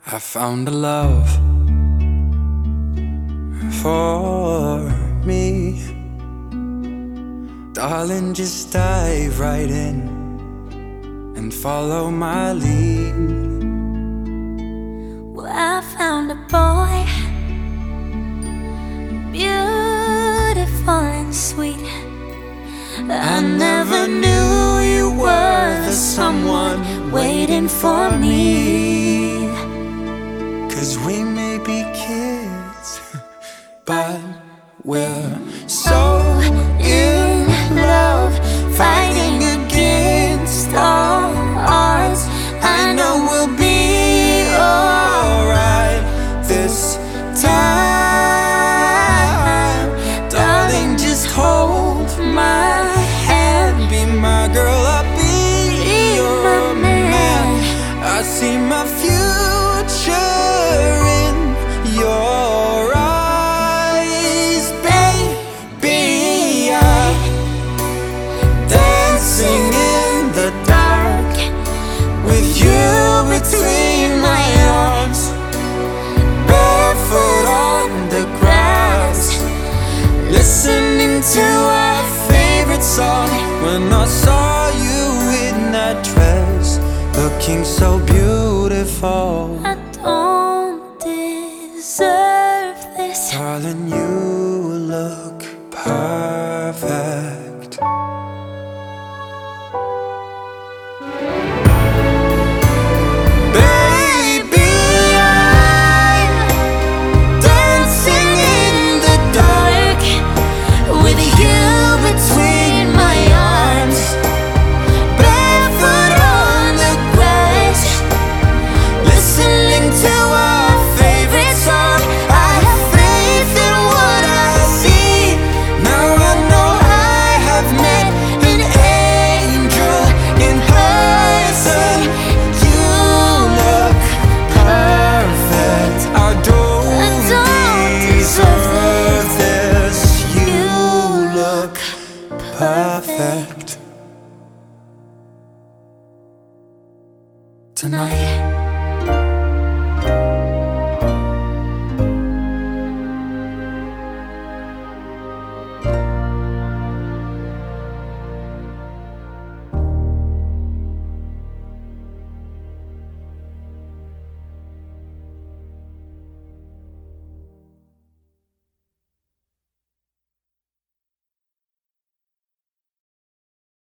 I found a love for me. Darling, just dive right in and follow my lead. Well, I found a boy, beautiful and sweet. I never knew you were the someone waiting for me. 'Cause we may be kids, but we're so In love, fighting against all odds. I know we'll be alright this time. Darling, just hold my hand. Be my girl, I'll be your man. I see my future in your eyes, baby. I'm dancing in the dark with you between my arms, barefoot on the grass, listening to our favorite song. When I saw you in that dress, looking so beautiful, I don't deserve this. darling, you look perfect.